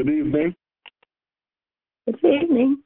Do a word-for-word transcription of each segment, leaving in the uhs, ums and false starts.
Good evening. Good evening.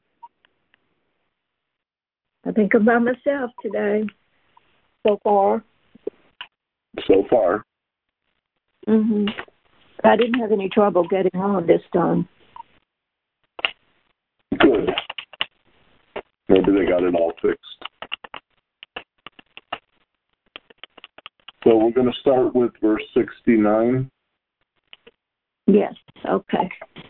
I think I'm by myself today, so far. So far. Mm-hmm. I didn't have any trouble getting on this time. Good. Maybe they got it all fixed. So we're going to start with verse sixty-nine. Yes, okay.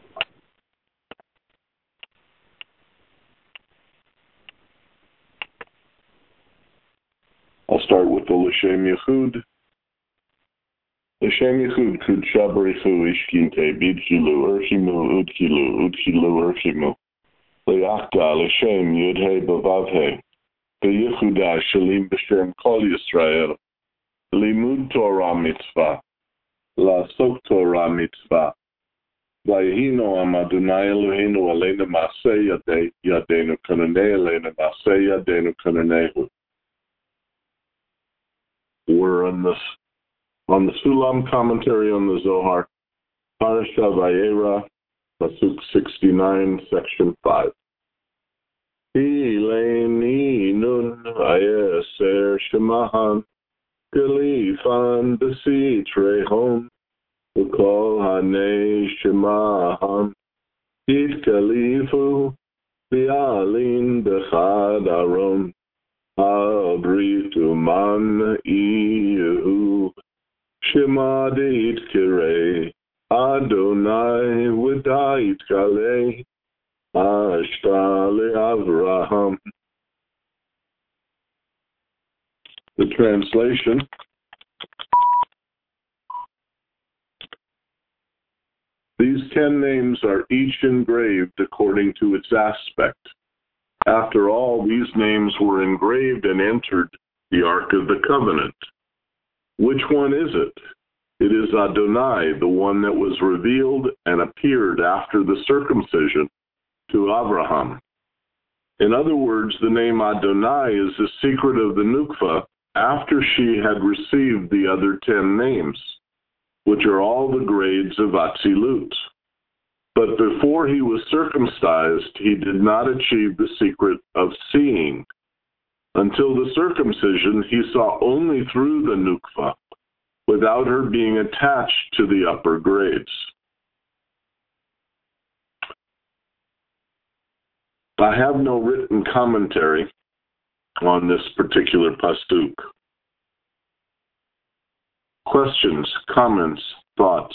I'll start with the L'Shem Yechud. L'Shem Yechud kud shabarichu ishkinte bidchilu urchimu udchilu udchilu urchimu. Le'achta L'Shem yudhe bavavhe. Be'yechuda shalim b'shem kol Yisrael. Limud Torah mitzvah. La'asok Torah mitzvah. Vayihino am Adonai Eloheinu aleinu ma'aseh yadeinu kananei aleinu ma'aseh yadeinu kananehu. We're on the, on the Sulam commentary on the Zohar, Parasha Vayera, Pasuk sixty-nine, section five. Hileini nun vayeser shemahan, gelifan b'sitrehom, v'kol hanei shemahan, yitkalifu v'yalin b'chad aron. Abritu man iyu Shemadit kire Adonai Vidait kale Ashtale Avraham. The translation. These ten names are each engraved according to its aspect. After all, these names were engraved and entered the Ark of the Covenant. Which one is it? It is Adonai, the one that was revealed and appeared after the circumcision to Abraham. In other words, the name Adonai is the secret of the Nukva after she had received the other ten names, which are all the grades of Atzilut. But before he was circumcised, he did not achieve the secret of seeing. Until the circumcision, he saw only through the nukva, without her being attached to the upper grades. I have no written commentary on this particular pasuk. Questions, comments, thoughts?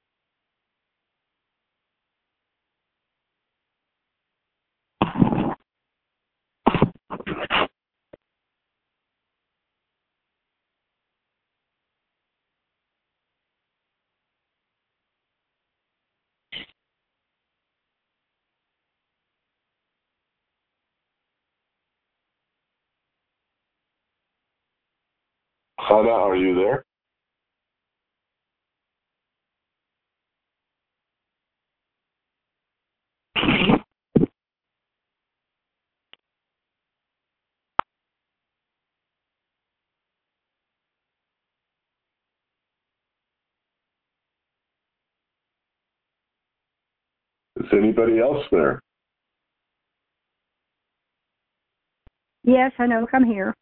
Chana, are you there? Is anybody else there? Yes, I know. I'm here.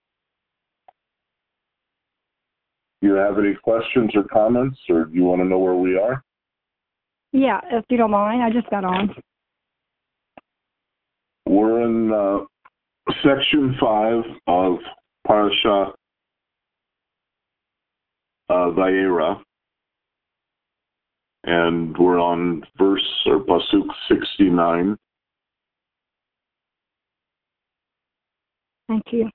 Do you have any questions or comments, or do you want to know where we are? Yeah, if you don't mind, I just got on. We're in uh, section five of Parasha uh, Vayera, and we're on verse or pasuk sixty-nine. Thank you.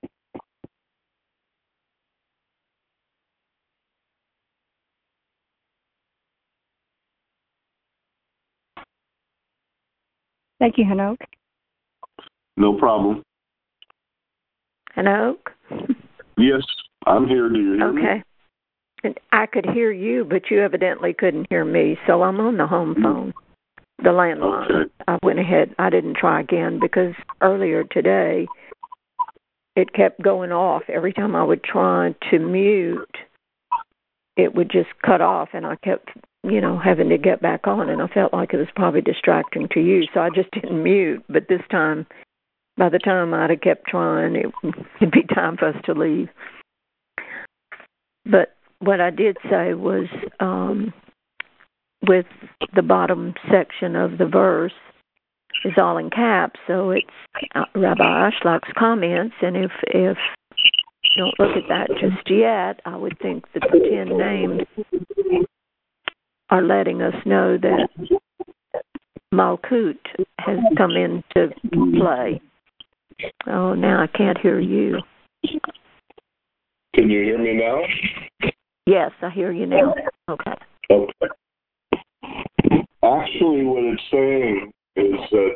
Thank you, Hanoch. No problem. Hanoch? Yes, I'm here. Do you hear me? Okay. And I could hear you, but you evidently couldn't hear me, so I'm on the home phone, the landline. Okay. I went ahead. I didn't try again because earlier today it kept going off. Every time I would try to mute, it would just cut off, and I kept you know, having to get back on, and I felt like it was probably distracting to you, so I just didn't mute. But this time, by the time I'd have kept trying, it, it'd be time for us to leave. But what I did say was, um, with the bottom section of the verse is all in caps, so it's uh, Rabbi Ashlock's comments, and if if you don't look at that just yet, I would think that the ten names are letting us know that Malkut has come into play. Oh, now I can't hear you. Can you hear me now? Yes, I hear you now. Okay. Okay. Actually, what it's saying is that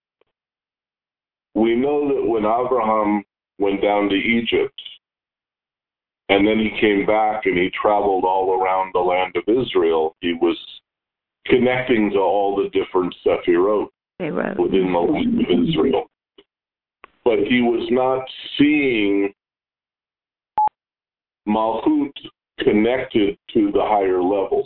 we know that when Abraham went down to Egypt, and then he came back and he traveled all around the land of Israel, he was connecting to all the different Sephirot within the land of Israel. But he was not seeing Malchut connected to the higher levels.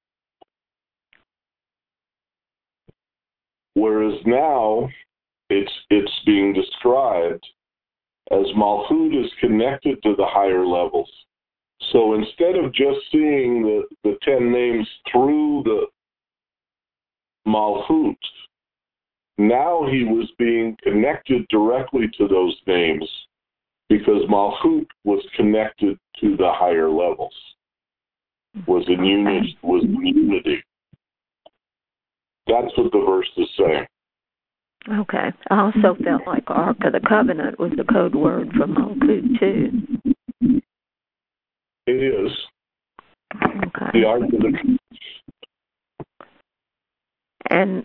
Whereas now it's it's being described as Malchut is connected to the higher levels. So instead of just seeing the, the ten names through the Malchut, now he was being connected directly to those names because Malchut was connected to the higher levels, was in unity, was in unity. That's what the verse is saying. Okay. I also felt like Ark of the Covenant was the code word for Malkut, too. It is. Okay. The Ark of the And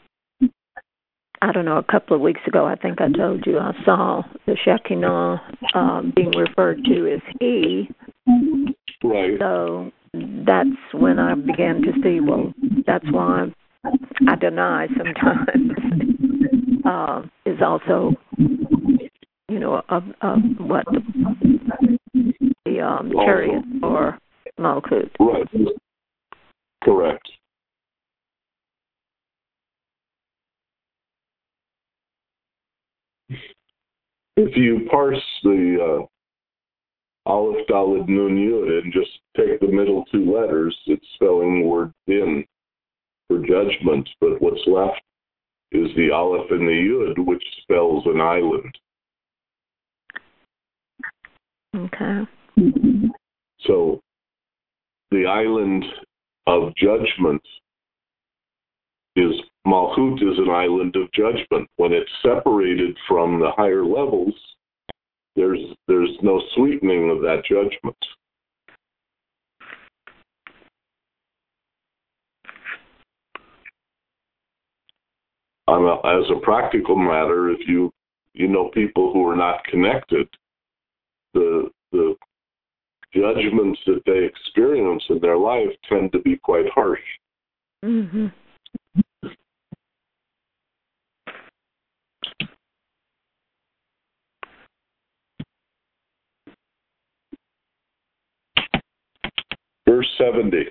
I don't know, a couple of weeks ago, I think I told you I saw the Shekinah um, being referred to as he. Right. So that's when I began to see, well, that's why I deny sometimes uh, is also, you know, of, of what the, the um, chariot or Malkut. Right. Correct. If you parse the uh, Aleph, Daled, Nun, Yud and just take the middle two letters, it's spelling the word din for judgment, but what's left is the Aleph and the Yud, which spells an island. Okay. So the island of judgment is, Malchut is an island of judgment. When it's separated from the higher levels, there's there's no sweetening of that judgment. On a, as a practical matter, if you you know people who are not connected, the the judgments that they experience in their life tend to be quite harsh. Mm-hmm. Verse seventy.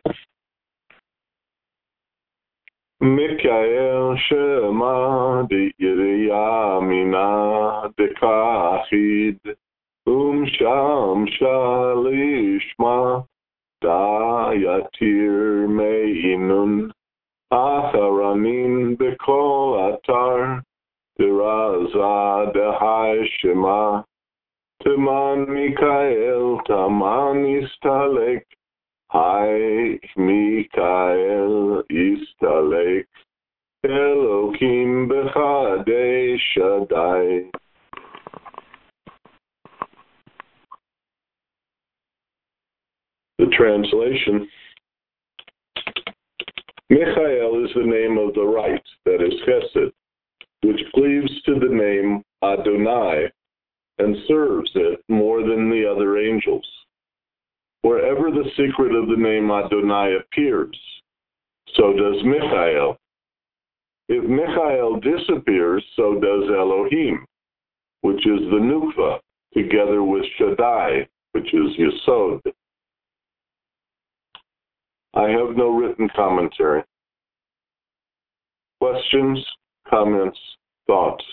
Mikael Shema de Yiriya Mina de Kahid Um Sham Shalishma Da Yatir Meinun Acharamin Bekol Atar Tiraza de Hai Shema Taman Mikael Taman Istalek Hai Mikael Istalek Elokim Bechadei Shaddai. The translation. Michael is the name of the right, that is Chesed, which cleaves to the name Adonai and serves it more than the other angels. Wherever the secret of the name Adonai appears, so does Michael. If Michael disappears, so does Elohim, which is the Nukva, together with Shaddai, which is Yesod. I have no written commentary. Questions, comments, thoughts?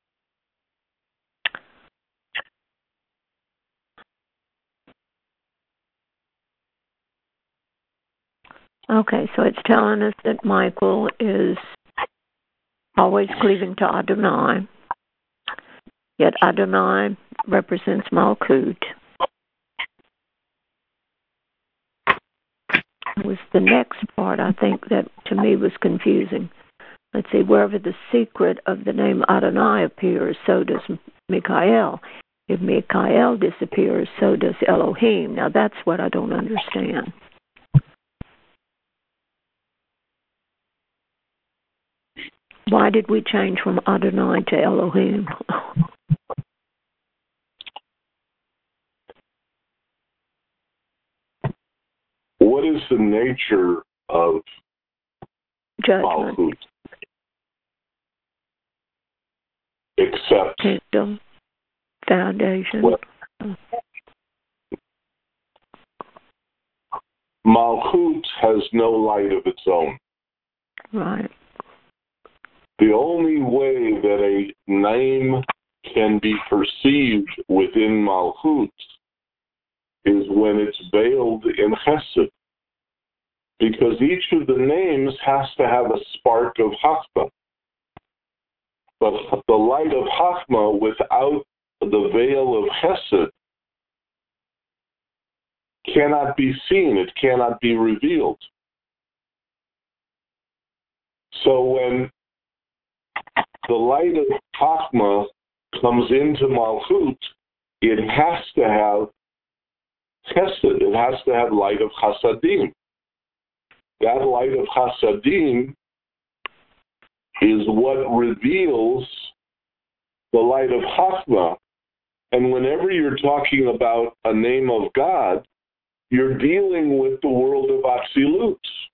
Okay, so it's telling us that Michael is always cleaving to Adonai, yet Adonai represents Malkut. It was the next part, I think, that to me was confusing. Let's see, wherever the secret of the name Adonai appears, so does Michael. If Michael disappears, so does Elohim. Now that's what I don't understand. Why did we change from Adonai to Elohim? What is the nature of Judgment? Malchut? Except Kingdom. Foundation. What? Malchut has no light of its own. Right. The only way that a name can be perceived within Malchut is when it's veiled in Chesed. Because each of the names has to have a spark of Chachma. But the light of Chachma without the veil of Chesed cannot be seen. It cannot be revealed. So when the light of Chachma comes into Malchut, it has to have Chesed. It has to have light of Chasadim. That light of Chasadim is what reveals the light of Chachma. And whenever you're talking about a name of God, you're dealing with the world of Atzilut.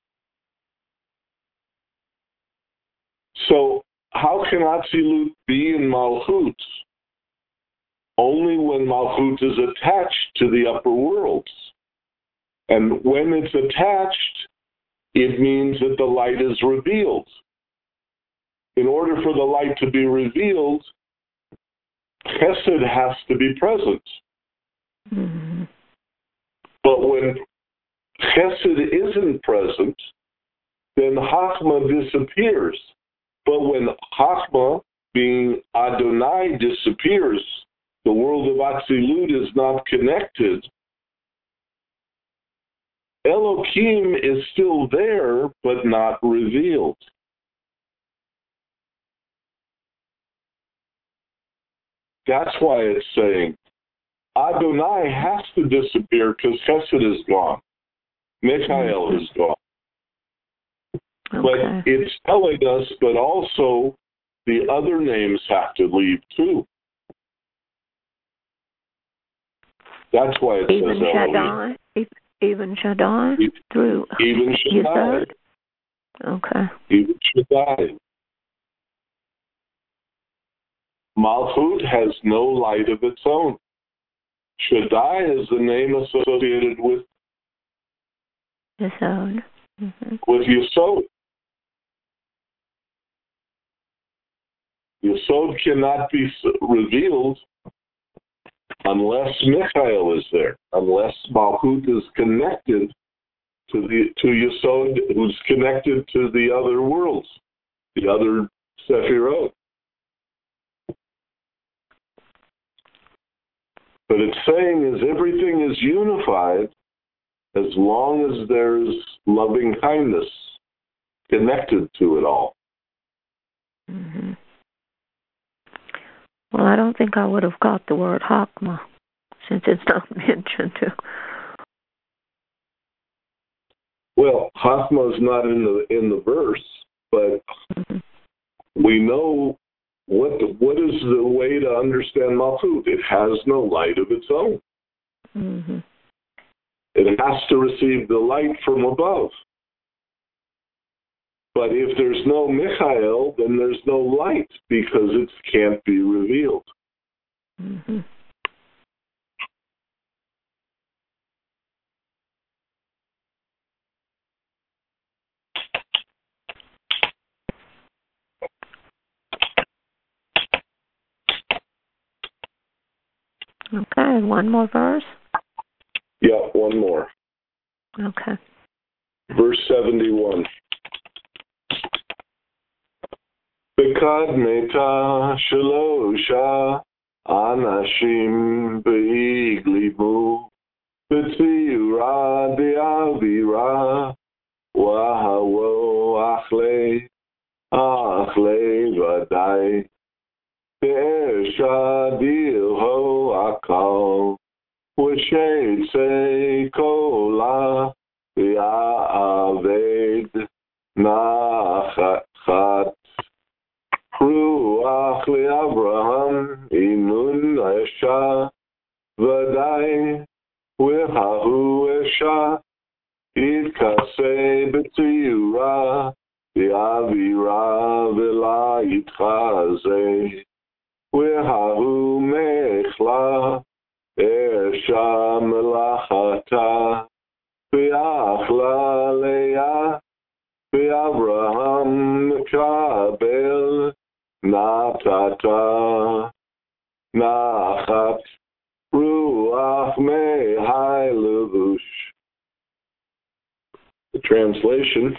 So how can Atzilut be in Malchut? Only when Malchut is attached to the upper worlds. And when it's attached, it means that the light is revealed. In order for the light to be revealed, Chesed has to be present. Mm-hmm. But when Chesed isn't present, then Chachma disappears. But when Chachma, being Adonai, disappears, the world of Atzilut is not connected. Elohim is still there, but not revealed. That's why it's saying Adonai has to disappear because Chesed is gone. Michael is gone. Okay. But it's telling us, but also the other names have to leave too. That's why it even says Shaddai, Elohim. Even Shaddai E- through Even Shaddai. Yesod? Okay. Even Shaddai. Malchut has no light of its own. Shaddai is the name associated with Yesod. Mm-hmm. with Yesod. Yesod cannot be revealed unless Michael is there, unless Malchut is connected to the to Yesod, who's connected to the other worlds, the other Sephirot. But it's saying is everything is unified as long as there's loving kindness connected to it all. Mm-hmm. Well, I don't think I would have got the word Chachma since it's not mentioned. Well, Chachma is not in the in the verse, but Mm-hmm. we know what the, what is the way to understand Malchut. It has no light of its own. Mm-hmm. It has to receive the light from above. But if there's no Michael, then there's no light because it can't be revealed. Mm-hmm. Okay, one more verse? Yeah, one more. Okay. Verse seventy-one. Bekadmeta shalosha anashim beiglibu b'tziyura de'avira wahavo achle achle vadai be'esha dilho akal v'sheitze kola v'ya'aved nachat Ruach le'Avraham inun esha v'dai v'hahu esha itkaseh b'tziyura v'avira v'la yitchazeh v'hahu mechla esha melachata v'achla leah v'Avraham mekabel Natata Nachat Ruach Mehai Levush. The translation.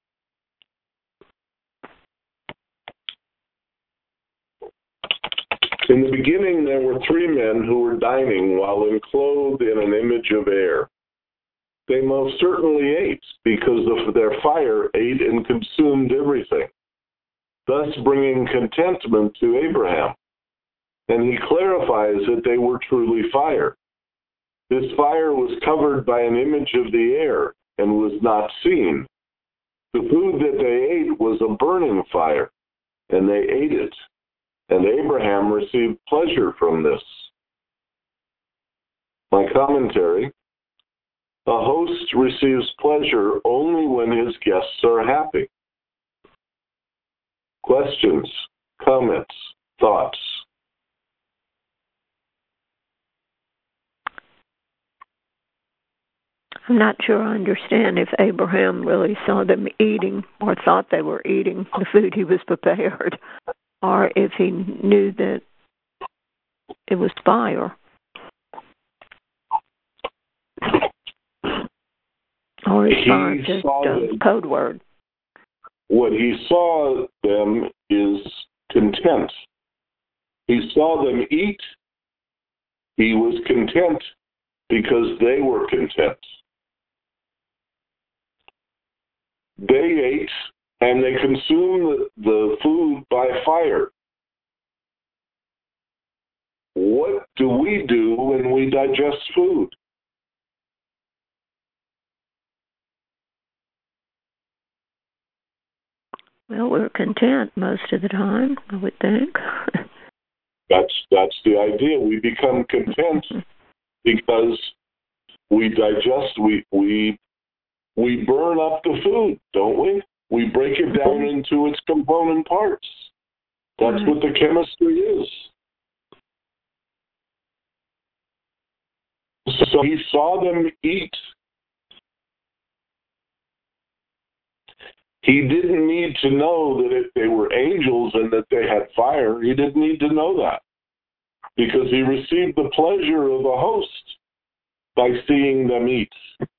In the beginning there were three men who were dining while enclosed in an image of air. They most certainly ate because of their fire ate and consumed everything, thus bringing contentment to Abraham. And he clarifies that they were truly fire. This fire was covered by an image of the air and was not seen. The food that they ate was a burning fire, and they ate it. And Abraham received pleasure from this. My commentary: a host receives pleasure only when his guests are happy. Questions, comments, thoughts? I'm not sure I understand if Abraham really saw them eating or thought they were eating the food he was prepared, or if he knew that it was fire. Or is fire just a code word? What he saw them is content. He saw them eat. He was content because they were content. They ate and they consumed the food by fire. What do we do when we digest food? Well, we're content most of the time, I would think. That's that's the idea. We become content because we digest, we we we burn up the food, don't we? We break it down into its component parts. That's right. what the chemistry is. So he saw them eat. He didn't need to know that it, they were angels and that they had fire. He didn't need to know that because he received the pleasure of a host by seeing them eat.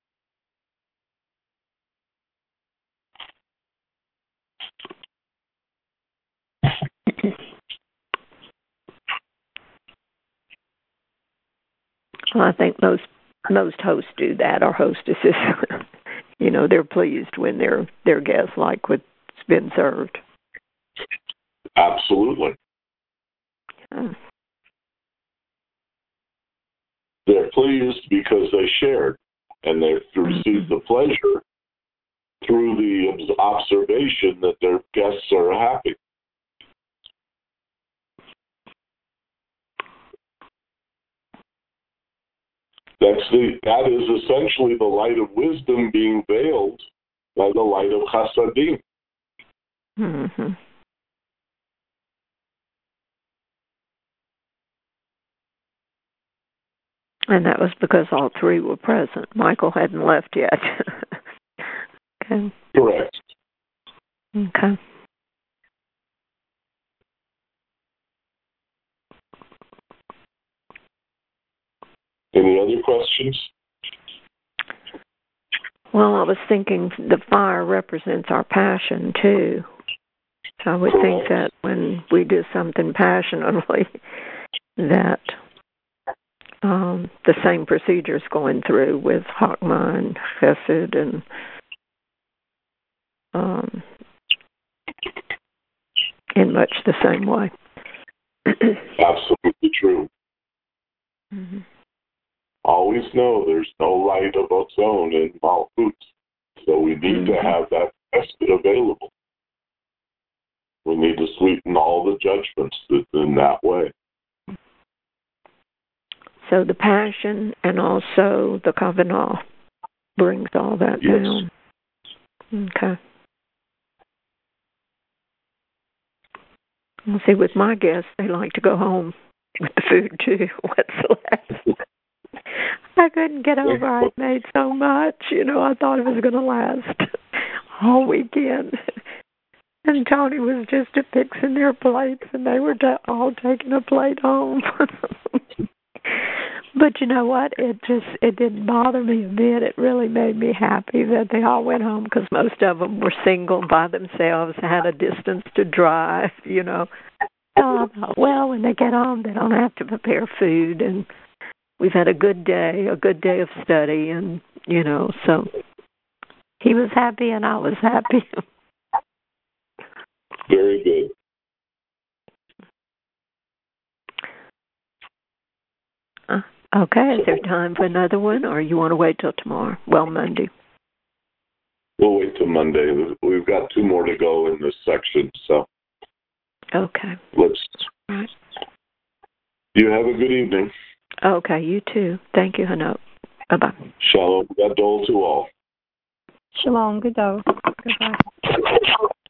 Well, I think most most hosts do that, or hostesses. You know, they're pleased when their their guests like what's been served. Absolutely. Yeah. They're pleased because they shared, and they received the pleasure through the observation that their guests are happy. That's the, that is essentially the light of wisdom being veiled by the light of chasadim. Mm-hmm. And that was because all three were present. Michael hadn't left yet. Okay. Correct. Okay. was thinking the fire represents our passion, too. So I would think that when we do something passionately, that um, the same procedure is going through with Chokmah and Chesed and um, in much the same way. Absolutely true. Mm-hmm. Always know there's no light of its own in Malchut, so we need mm-hmm. to have that Chesed available. We need to sweeten all the judgments in that way. So the passion and also the Kavanah brings all that yes. down. Okay. Well, see, with my guests, they like to go home with the food, too. What's left? I couldn't get over I made so much. You know, I thought it was going to last all weekend. And Tony was just fixing their plates, and they were ta- all taking a plate home. But you know what? It just, it didn't bother me a bit. It really made me happy that they all went home, because most of them were single by themselves, had a distance to drive, you know. So I thought, well, when they get home, they don't have to prepare food, and we've had a good day, a good day of study, and, you know, so he was happy and I was happy. Very good. Uh, okay, is there time for another one, or you want to wait till tomorrow? Well, Monday. We'll wait till Monday. We've got two more to go in this section, so. Okay. Let's. All right. You have a good evening. Okay, you too. Thank you, Hanok. Bye-bye. Shalom gadol to all. Shalom gadol. Goodbye.